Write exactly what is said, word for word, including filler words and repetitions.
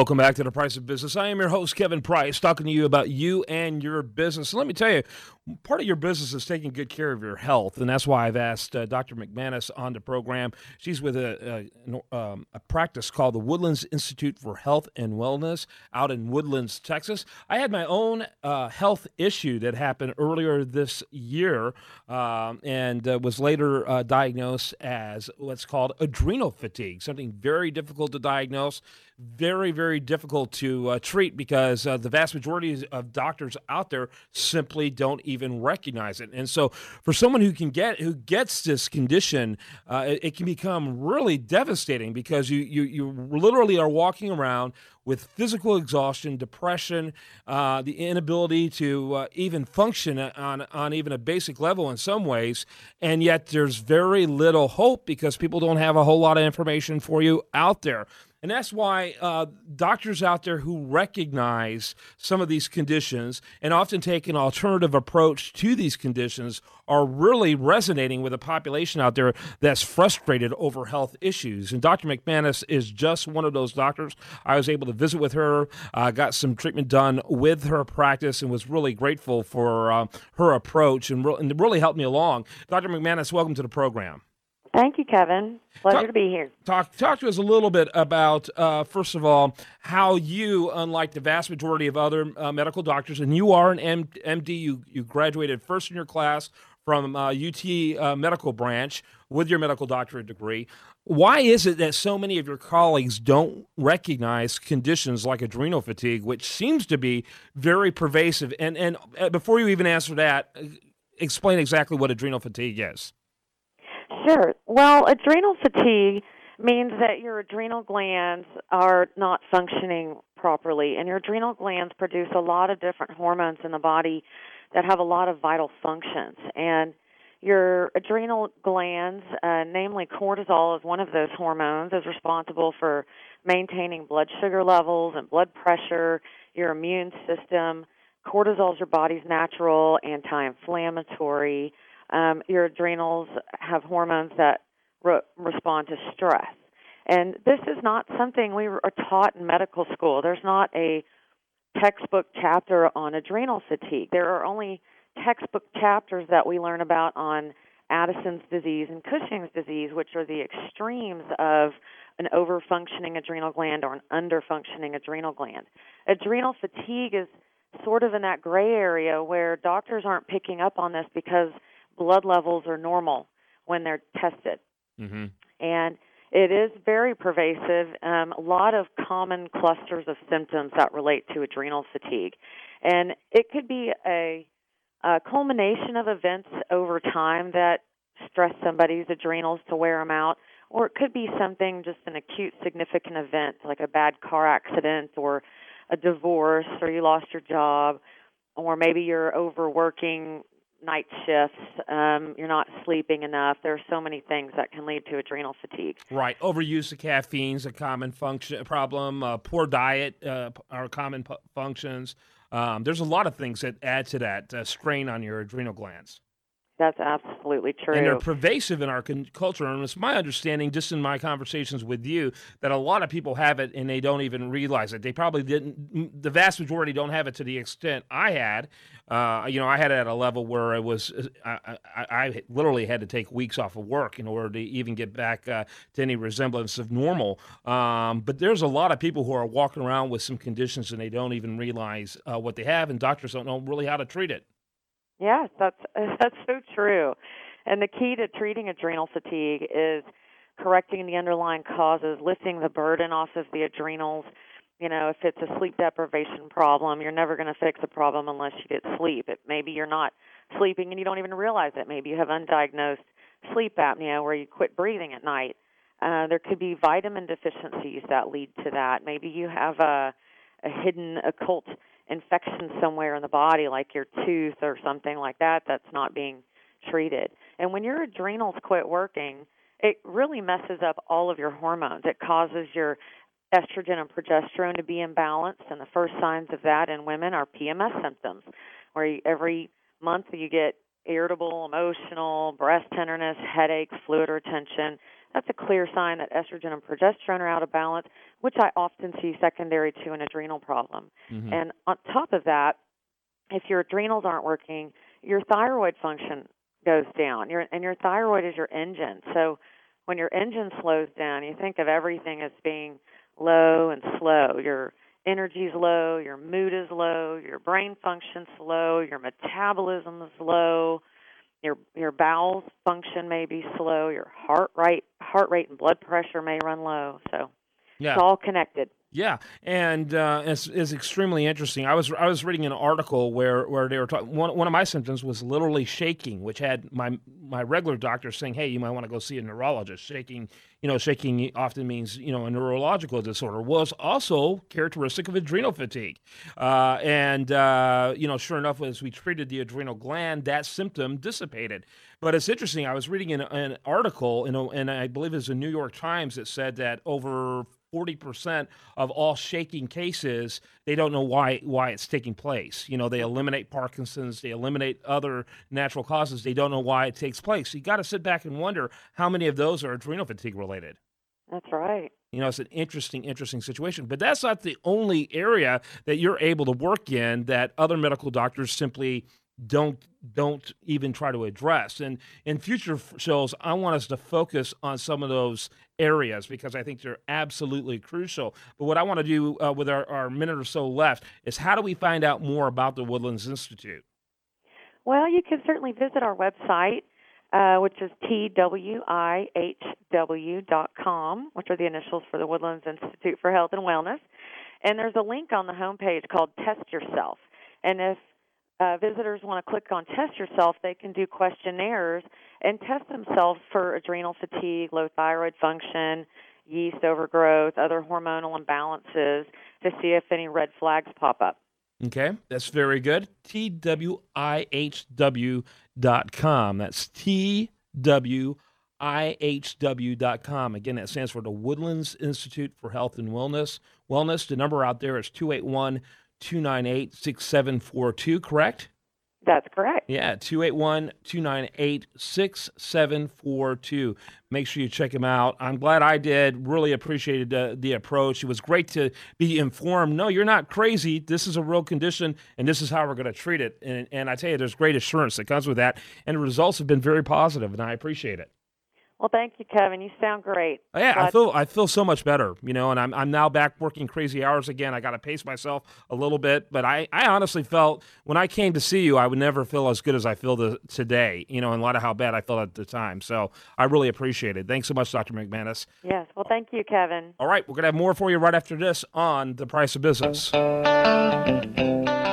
Welcome back to The Price of Business. I am your host, Kevin Price, talking to you about you and your business. And let me tell you, part of your business is taking good care of your health, and that's why I've asked uh, Doctor McManus on the program. She's with a, a, um, a practice called the Woodlands Institute for Health and Wellness out in Woodlands, Texas. I had my own uh, health issue that happened earlier this year um, and uh, was later uh, diagnosed as what's called adrenal fatigue, something very difficult to diagnose, very, very difficult to uh, treat because uh, the vast majority of doctors out there simply don't even recognize it. And so for someone who can get who gets this condition, uh, it, it can become really devastating because you, you, you literally are walking around with physical exhaustion, depression, uh, the inability to uh, even function on, on even a basic level in some ways, and yet there's very little hope because people don't have a whole lot of information for you out there. And that's why uh, doctors out there who recognize some of these conditions and often take an alternative approach to these conditions are really resonating with a population out there that's frustrated over health issues. And Doctor McManus is just one of those doctors. I was able to visit with her, uh, got some treatment done with her practice, and was really grateful for uh, her approach and, re- and it really helped me along. Doctor McManus, welcome to the program. Thank you, Kevin. Pleasure talk, to be here. Talk talk to us a little bit about, uh, first of all, how you, unlike the vast majority of other uh, medical doctors, and you are an M- MD, you, you graduated first in your class from uh, U T uh, Medical Branch with your medical doctorate degree. Why is it that so many of your colleagues don't recognize conditions like adrenal fatigue, which seems to be very pervasive? And, and before you even answer that, explain exactly what adrenal fatigue is. Sure. Well, adrenal fatigue means that your adrenal glands are not functioning properly, and your adrenal glands produce a lot of different hormones in the body that have a lot of vital functions. And your adrenal glands, uh, namely cortisol is one of those hormones, is responsible for maintaining blood sugar levels and blood pressure, your immune system. Cortisol is your body's natural anti-inflammatory. Um, your adrenals have hormones that re- respond to stress. And this is not something we are taught in medical school. There's not a textbook chapter on adrenal fatigue. There are only textbook chapters that we learn about on Addison's disease and Cushing's disease, which are the extremes of an over-functioning adrenal gland or an under-functioning adrenal gland. Adrenal fatigue is sort of in that gray area where doctors aren't picking up on this because blood levels are normal when they're tested. Mm-hmm. And it is very pervasive, um, a lot of common clusters of symptoms that relate to adrenal fatigue. And it could be a, a culmination of events over time that stress somebody's adrenals to wear them out, or it could be something, just an acute significant event like a bad car accident or a divorce, or you lost your job, or maybe you're overworking night shifts, um, you're not sleeping enough. There are so many things that can lead to adrenal fatigue. Right. Overuse of caffeine is a common function problem. Uh, poor diet uh, are common p- functions. Um, there's a lot of things that add to that uh, strain on your adrenal glands. That's absolutely true. And they're pervasive in our con- culture. And it's my understanding, just in my conversations with you, that a lot of people have it and they don't even realize it. They probably didn't, the vast majority don't have it to the extent I had. Uh, you know, I had it at a level where it was, I, I, I literally had to take weeks off of work in order to even get back uh, to any resemblance of normal. Um, but there's a lot of people who are walking around with some conditions and they don't even realize uh, what they have, and doctors don't know really how to treat it. Yes, that's that's so true. And the key to treating adrenal fatigue is correcting the underlying causes, lifting the burden off of the adrenals. You know, if it's a sleep deprivation problem, you're never going to fix the problem unless you get sleep. It, maybe you're not sleeping and you don't even realize it. Maybe you have undiagnosed sleep apnea where you quit breathing at night. Uh, there could be vitamin deficiencies that lead to that. Maybe you have a, a hidden occult infection somewhere in the body, like your tooth or something like that, that's not being treated. And when your adrenals quit working, it really messes up all of your hormones. It causes your estrogen and progesterone to be imbalanced, and the first signs of that in women are P M S symptoms, where you, every month you get irritable, emotional, breast tenderness, headaches, fluid retention, that's a clear sign that estrogen and progesterone are out of balance, which I often see secondary to an adrenal problem. Mm-hmm. And on top of that, if your adrenals aren't working, your thyroid function goes down. Your, and your thyroid is your engine. So when your engine slows down, you think of everything as being low and slow. Your energy's low, your mood is low, your brain function's low, your metabolism is low, your your bowels function may be slow, your heart rate heart rate and blood pressure may run low. So yeah. It's all connected. Yeah, and uh, it's, it's extremely interesting. I was I was reading an article where, where they were talking. One one of my symptoms was literally shaking, which had my my regular doctor saying, "Hey, you might want to go see a neurologist." Shaking, you know, shaking often means you know a neurological disorder. Was also characteristic of adrenal fatigue, uh, and uh, you know, sure enough, as we treated the adrenal gland, that symptom dissipated. But it's interesting. I was reading an, an article, you know, and I believe it was the New York Times that said that over forty percent of all shaking cases, they don't know why why it's taking place. You know, they eliminate Parkinson's, they eliminate other natural causes. They don't know why it takes place. So you got to sit back and wonder how many of those are adrenal fatigue related. That's right. You know, it's an interesting, interesting situation. But that's not the only area that you're able to work in that other medical doctors simply don't don't even try to address. And in future shows, I want us to focus on some of those areas because I think they're absolutely crucial. But what I want to do uh, with our, our minute or so left is how do we find out more about the Woodlands Institute? Well, you can certainly visit our website, uh, which is T W I H W dot com, which are the initials for the Woodlands Institute for Health and Wellness. And there's a link on the homepage called Test Yourself. And if Uh, visitors want to click on Test Yourself, they can do questionnaires and test themselves for adrenal fatigue, low thyroid function, yeast overgrowth, other hormonal imbalances to see if any red flags pop up. Okay, that's very good. T W I H W dot com. That's T W I H W dot com. Again, that stands for the Woodlands Institute for Health and Wellness. Wellness. The number out there is two eight one, two nine eight, six seven four two, correct? That's correct. Yeah, two eight one, two nine eight, six seven four two. Make sure you check him out. I'm glad I did. Really appreciated uh, the approach. It was great to be informed. No, you're not crazy. This is a real condition, and this is how we're going to treat it. And, and I tell you, there's great assurance that comes with that, and the results have been very positive, and I appreciate it. Well, thank you, Kevin. You sound great. Oh, yeah, Glad- I feel I feel so much better, you know, and I'm I'm now back working crazy hours again. I got to pace myself a little bit, but I, I honestly felt when I came to see you, I would never feel as good as I feel the, today, you know, in light of how bad I felt at the time. So I really appreciate it. Thanks so much, Doctor McManus. Yes, well, thank you, Kevin. All right, we're going to have more for you right after this on The Price of Business.